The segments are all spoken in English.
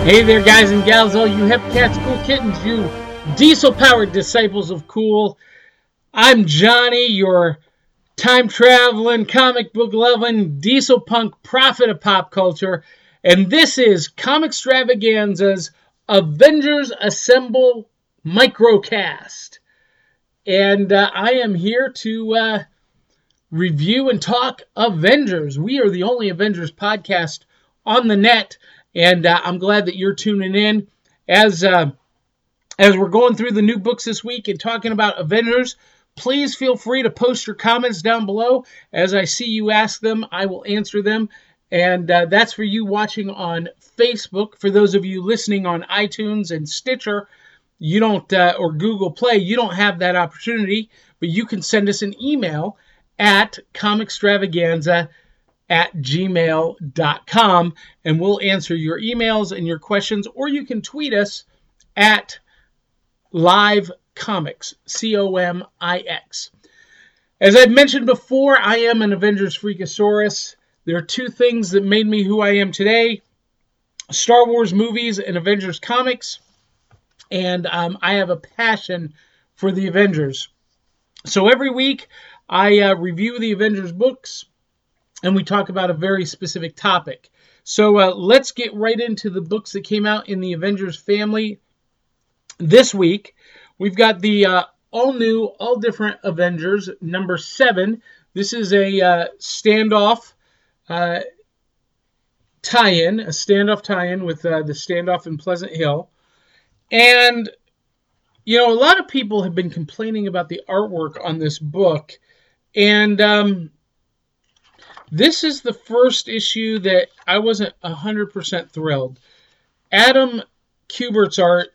Hey there, guys and gals, all you hep cats, cool kittens, you diesel-powered disciples of cool. I'm Johnny, your time-traveling, comic book-loving, diesel punk prophet of pop culture, and this is Comicstravaganza's Avengers Assemble Microcast. And I am here to review and talk Avengers. We are the only Avengers podcast on the net. And I'm glad that you're tuning in as we're going through the new books this week and talking about Avengers. Please feel free to post your comments down below. As I see you ask them, I will answer them. And that's for you watching on Facebook. For those of you listening on iTunes and Stitcher, you don't or Google Play, you don't have that opportunity. But you can send us an email at comicstravaganza@gmail.com, and we'll answer your emails and your questions, or you can tweet us at livecomics, COMIX. As I've mentioned before, I am an Avengers Freakosaurus. There are two things that made me who I am today: Star Wars movies and Avengers comics, and I have a passion for the Avengers. So every week, I review the Avengers books, and we talk about a very specific topic. So let's get right into the books that came out in the Avengers family this week. We've got the all-new, all-different Avengers, number 7. This is a standoff tie-in, with the standoff in Pleasant Hill. And, you know, a lot of people have been complaining about the artwork on this book. And this is the first issue that I wasn't 100% thrilled. Adam Kubert's art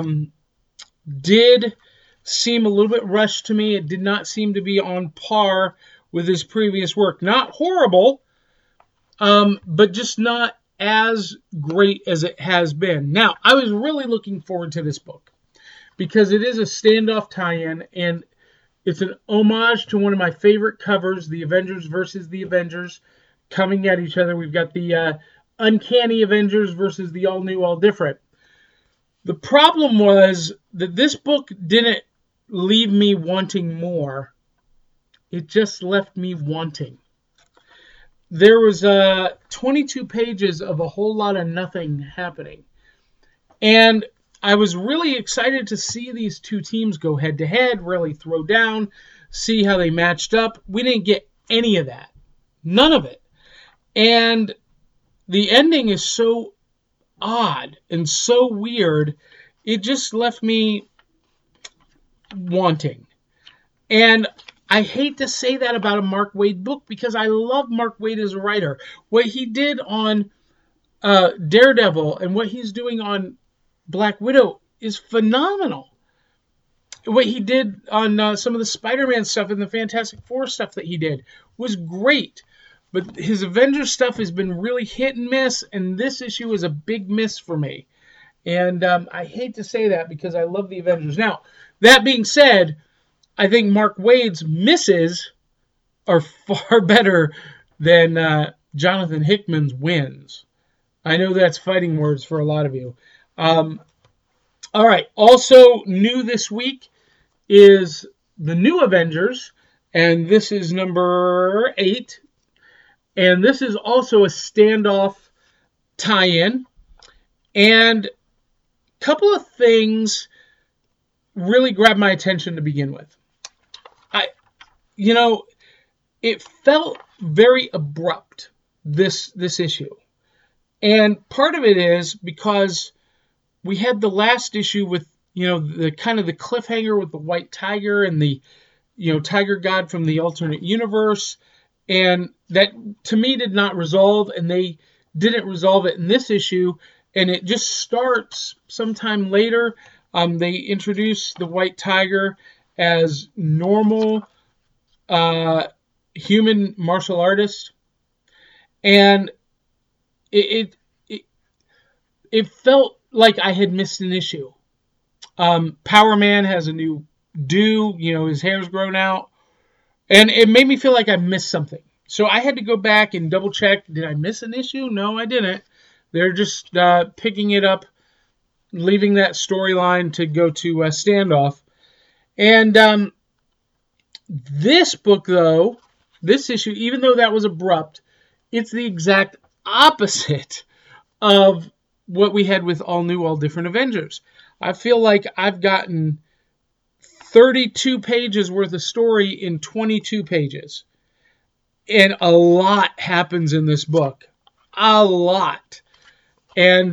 did seem a little bit rushed to me. It did not seem to be on par with his previous work. Not horrible, but just not as great as it has been. Now, I was really looking forward to this book because it is a standoff tie-in, and it's an homage to one of my favorite covers, the Avengers versus the Avengers, coming at each other. We've got the Uncanny Avengers versus the all-new, all-different. The problem was that this book didn't leave me wanting more. It just left me wanting. There was 22 pages of a whole lot of nothing happening. And I was really excited to see these two teams go head-to-head, really throw down, see how they matched up. We didn't get any of that. None of it. And the ending is so odd and so weird, it just left me wanting. And I hate to say that about a Mark Waid book because I love Mark Waid as a writer. What he did on Daredevil and what he's doing on Black Widow is phenomenal. What he did on some of the Spider-Man stuff and the Fantastic Four stuff that he did was great. But his Avengers stuff has been really hit and miss, and this issue is a big miss for me. And I hate to say that because I love the Avengers. Now, that being said, I think Mark Waid's misses are far better than Jonathan Hickman's wins. I know that's fighting words for a lot of you. All right. Also new this week is the new Avengers, and this is number 8. And this is also a standoff tie-in. And a couple of things really grabbed my attention to begin with. It felt very abrupt, this issue. And part of it is because we had the last issue with, the kind of the cliffhanger with the White Tiger and the, Tiger God from the alternate universe. And that, to me, did not resolve, and they didn't resolve it in this issue. And it just starts sometime later. They introduce the White Tiger as normal human martial artist. And it felt like I had missed an issue. Power Man has a new do, his hair's grown out. And it made me feel like I missed something. So I had to go back and double check. Did I miss an issue? No, I didn't. They're just picking it up, leaving that storyline to go to Standoff. And this book, though, this issue, even though that was abrupt, it's the exact opposite of what we had with All New, All Different Avengers. I feel like I've gotten 32 pages worth of story in 22 pages. And a lot happens in this book. A lot. And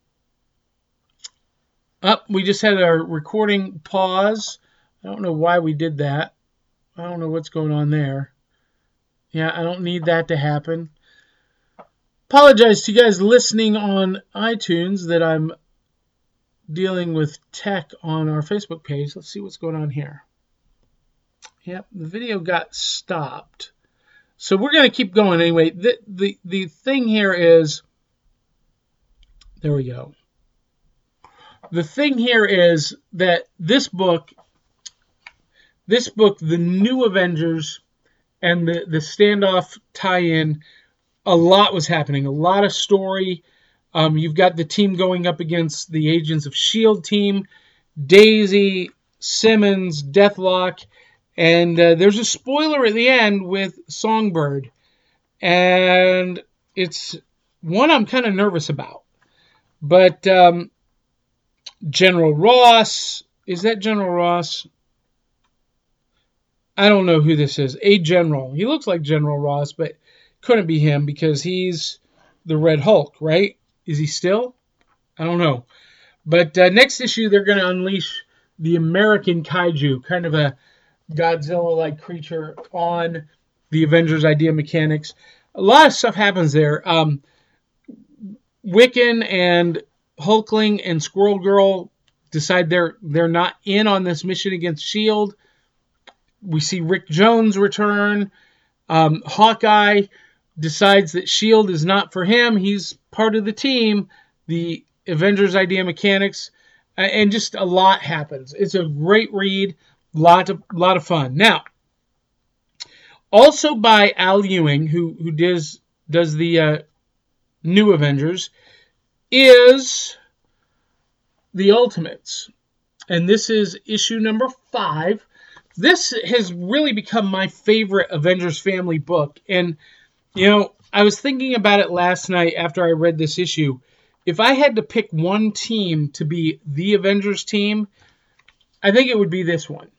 we just had our recording pause. I don't know why we did that. I don't know what's going on there. Yeah, I don't need that to happen. Apologize to you guys listening on iTunes that I'm dealing with tech on our Facebook page. Let's see what's going on here. Yep, the video got stopped. So we're going to keep going anyway. The thing here is, there we go. The thing here is that this book, The New Avengers, and the Standoff tie-in, a lot was happening. A lot of story. You've got the team going up against the Agents of S.H.I.E.L.D. team, Daisy, Simmons, Deathlock, and there's a spoiler at the end with Songbird. And it's one I'm kind of nervous about. But General Ross, is that General Ross? I don't know who this is. A General. He looks like General Ross, but couldn't be him because he's the Red Hulk, right? Is he still? I don't know. But next issue, they're going to unleash the American Kaiju, kind of a Godzilla-like creature on the Avengers Idea Mechanics. A lot of stuff happens there. Wiccan and Hulkling and Squirrel Girl decide they're not in on this mission against S.H.I.E.L.D. We see Rick Jones return. Hawkeye decides that S.H.I.E.L.D. is not for him. He's part of the team, the Avengers Idea Mechanics, and just a lot happens. It's a great read, lot of fun. Now, also by Al Ewing, who does the New Avengers, is The Ultimates. And this is issue number 5. This has really become my favorite Avengers Family book. And, I was thinking about it last night after I read this issue. If I had to pick one team to be the Avengers team, I think it would be this one.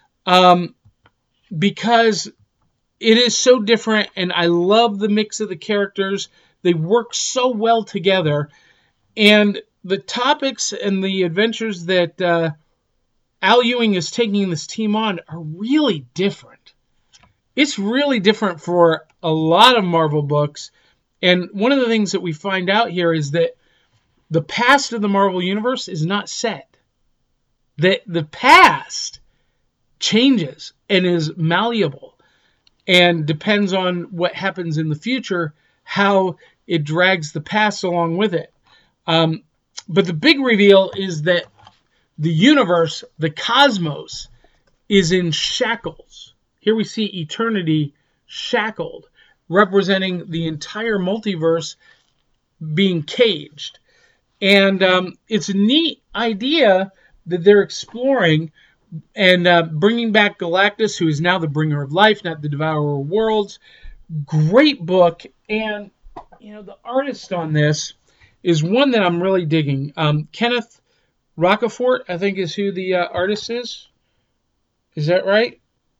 Because it is so different, and I love the mix of the characters. They work so well together. And the topics and the adventures that Al Ewing is taking this team on are really different. It's really different for a lot of Marvel books. And one of the things that we find out here is that the past of the Marvel Universe is not set. That the past changes and is malleable and depends on what happens in the future, how it drags the past along with it. But the big reveal is that the universe, the cosmos, is in shackles. Here we see eternity shackled, representing the entire multiverse being caged. And it's a neat idea that they're exploring and bringing back Galactus, who is now the bringer of life, not the devourer of worlds. Great book. And, the artist on this is one that I'm really digging. Kenneth Rocafort, I think, is who the artist is. Is that right?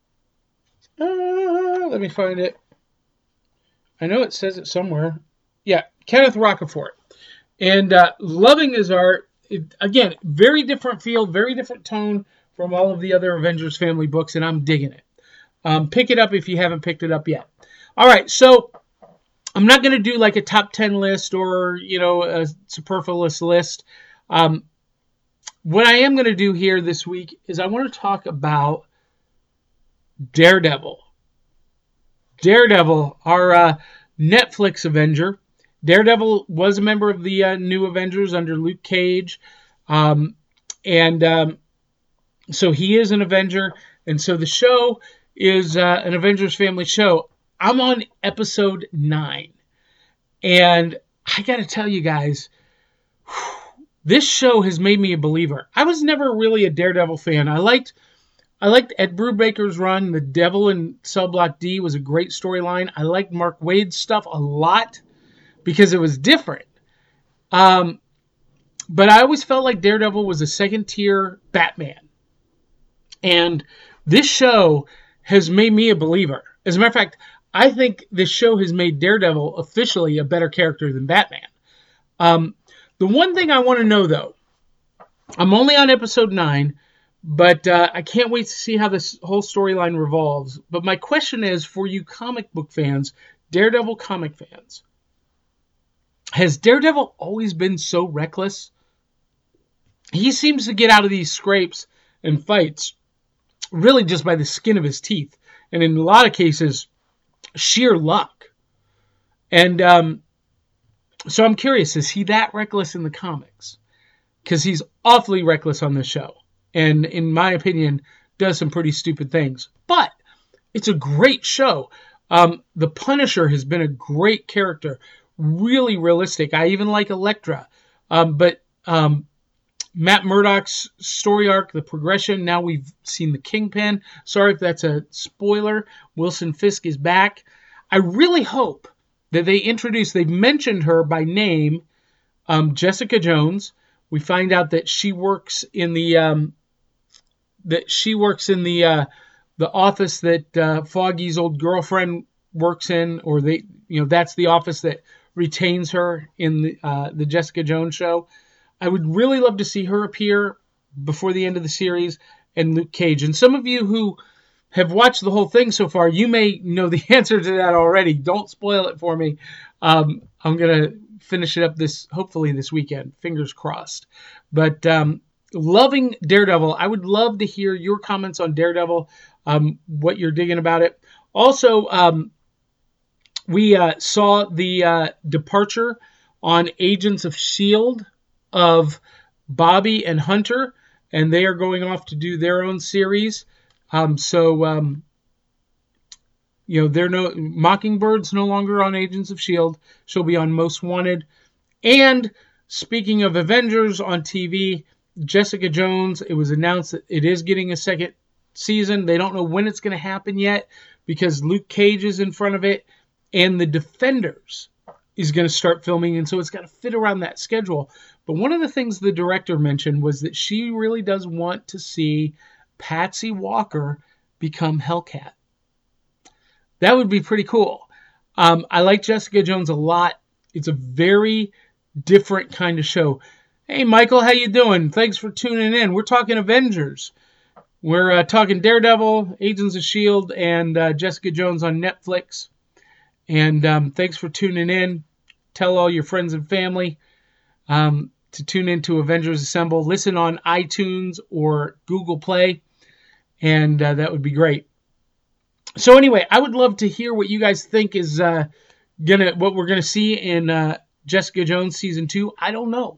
Let me find it. I know it says it somewhere. Yeah, Kenneth Rocafort. And loving his art. Again, very different feel, very different tone from all of the other Avengers Family books, and I'm digging it. Pick it up if you haven't picked it up yet. All right, so I'm not going to do like a top 10 list or, a superfluous list. What I am going to do here this week is I want to talk about Daredevil. Daredevil, our Netflix Avenger. Daredevil was a member of the New Avengers under Luke Cage. So he is an Avenger. And so the show is an Avengers Family show. I'm on episode 9. And I got to tell you guys, this show has made me a believer. I was never really a Daredevil fan. I liked Ed Brubaker's run. The Devil in Cell Block D was a great storyline. I liked Mark Waid's stuff a lot because it was different. But I always felt like Daredevil was a second-tier Batman. And this show has made me a believer. As a matter of fact, I think this show has made Daredevil officially a better character than Batman. The one thing I want to know, though, I'm only on episode 9, but I can't wait to see how this whole storyline revolves. But my question is, for you comic book fans, Daredevil comic fans, has Daredevil always been so reckless? He seems to get out of these scrapes and fights really just by the skin of his teeth. And in a lot of cases, sheer luck. And so I'm curious, is he that reckless in the comics? Because he's awfully reckless on this show. And in my opinion, does some pretty stupid things. But it's a great show. The Punisher has been a great character. Really realistic. I even like Elektra. But Matt Murdock's story arc, the progression, now we've seen the Kingpin. Sorry if that's a spoiler. Wilson Fisk is back. I really hope that they've mentioned her by name, Jessica Jones. We find out that she works in the office that Foggy's old girlfriend works in, or that's the office that retains her in the Jessica Jones show. I would really love to see her appear before the end of the series, and Luke Cage. And some of you who have watched the whole thing so far, you may know the answer to that already. Don't spoil it for me. I'm going to finish it up hopefully this weekend. Fingers crossed. But loving Daredevil. I would love to hear your comments on Daredevil, what you're digging about it. Also, we saw the departure on Agents of S.H.I.E.L.D. of Bobby and Hunter, and they are going off to do their own series. Mockingbird's no longer on Agents of S.H.I.E.L.D. She'll be on Most Wanted. And speaking of Avengers on TV, Jessica Jones, it was announced that it is getting a second season. They don't know when it's going to happen yet because Luke Cage is in front of it, and The Defenders is going to start filming, and so it's got to fit around that schedule. But one of the things the director mentioned was that she really does want to see Patsy Walker become Hellcat. That would be pretty cool. I like Jessica Jones a lot. It's a very different kind of show. Hey, Michael, how you doing? Thanks for tuning in. We're talking Avengers. We're talking Daredevil, Agents of S.H.I.E.L.D., and Jessica Jones on Netflix. And thanks for tuning in. Tell all your friends and family to tune into Avengers Assemble. Listen on iTunes or Google Play, and that would be great. So anyway, I would love to hear what you guys think is what we're gonna see in Jessica Jones season 2. I don't know.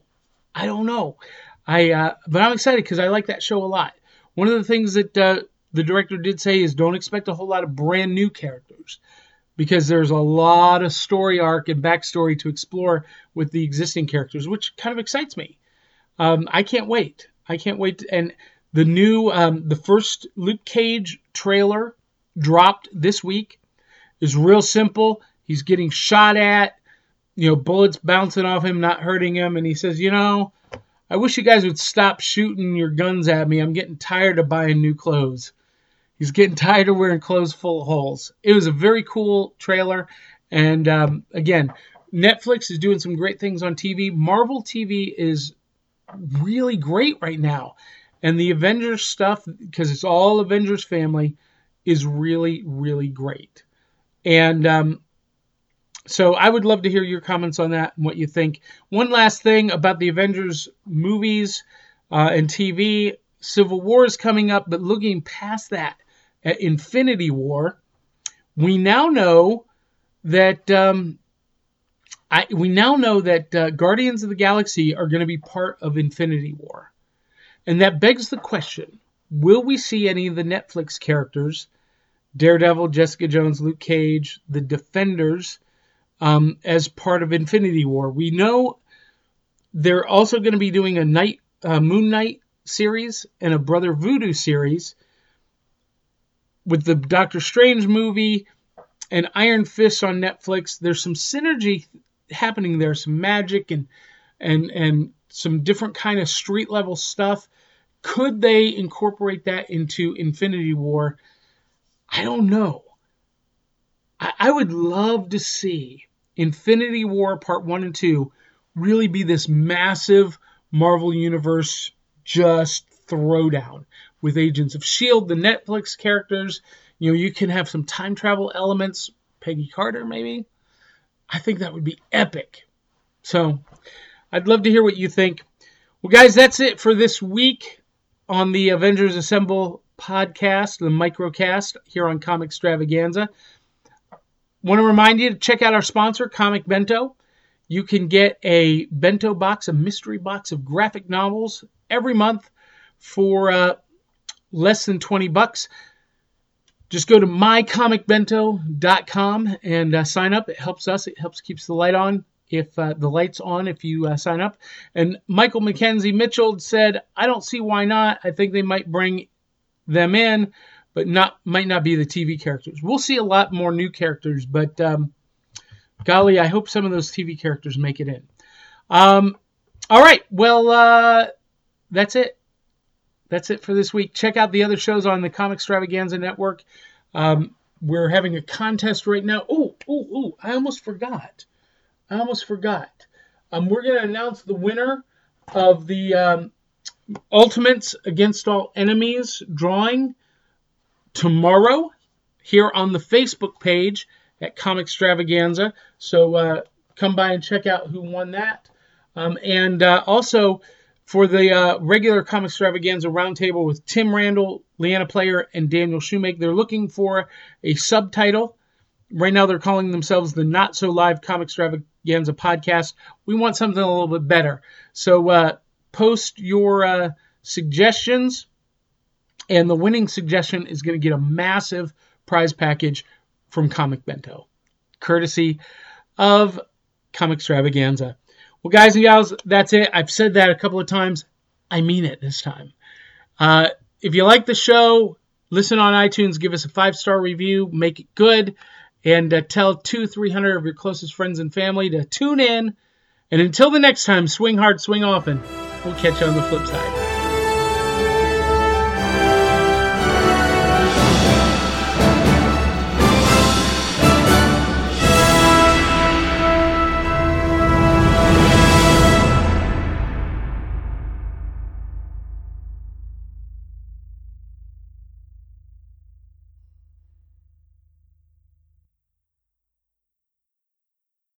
But I'm excited because I like that show a lot. One of the things that the director did say is don't expect a whole lot of brand new characters, because there's a lot of story arc and backstory to explore with the existing characters, which kind of excites me. I can't wait. And the new, the first Luke Cage trailer dropped this week is real simple. He's getting shot at, bullets bouncing off him, not hurting him. And he says, I wish you guys would stop shooting your guns at me. I'm getting tired of buying new clothes. He's getting tired of wearing clothes full of holes. It was a very cool trailer. And again, Netflix is doing some great things on TV. Marvel TV is really great right now. And the Avengers stuff, because it's all Avengers family, is really, really great. And so I would love to hear your comments on that and what you think. One last thing about the Avengers movies and TV. Civil War is coming up, but looking past that, at Infinity War, we now know that Guardians of the Galaxy are going to be part of Infinity War. And that begs the question, will we see any of the Netflix characters, Daredevil, Jessica Jones, Luke Cage, the Defenders, as part of Infinity War. We know they're also going to be doing a Moon Knight series and a Brother Voodoo series with the Doctor Strange movie and Iron Fist on Netflix. There's some synergy happening there, some magic and some different kind of street level stuff. Could they incorporate that into Infinity War? I don't know. I would love to see Infinity War Part 1 and 2 really be this massive Marvel Universe just throwdown with Agents of S.H.I.E.L.D., the Netflix characters. You can have some time travel elements. Peggy Carter, maybe. I think that would be epic. So, I'd love to hear what you think. Well, guys, that's it for this week on the Avengers Assemble podcast, the microcast here on Comic Extravaganza. Want to remind you to check out our sponsor, Comic Bento. You can get a bento box, a mystery box of graphic novels every month for less than $20. Just go to mycomicbento.com and sign up. It helps us. It helps keeps the light on. If the light's on, if you sign up. And Michael Mackenzie Mitchell said, I don't see why not. I think they might bring them in, but might not be the TV characters. We'll see a lot more new characters, but golly, I hope some of those TV characters make it in. All right, well, that's it. That's it for this week. Check out the other shows on the Comic Extravaganza Network. We're having a contest right now. Oh, I almost forgot. We're going to announce the winner of the Ultimates Against All Enemies drawing tomorrow here on the Facebook page at Comic Extravaganza. So come by and check out who won that. And also for the regular Comic Extravaganza Roundtable with Tim Randall, Leanna Player, and Daniel Shoemake, they're looking for a subtitle. Right now they're calling themselves the Not So Live Comic Extravaganza Podcast. We want something a little bit better. So post your suggestions, and the winning suggestion is going to get a massive prize package from Comic Bento, courtesy of Comic Extravaganza. Well, guys and gals, that's it. I've said that a couple of times. I mean it this time. If you like the show, listen on iTunes, give us a 5-star review, make it good, and tell 200-300 of your closest friends and family to tune in. And until the next time, swing hard, swing often. We'll catch you on the flip side.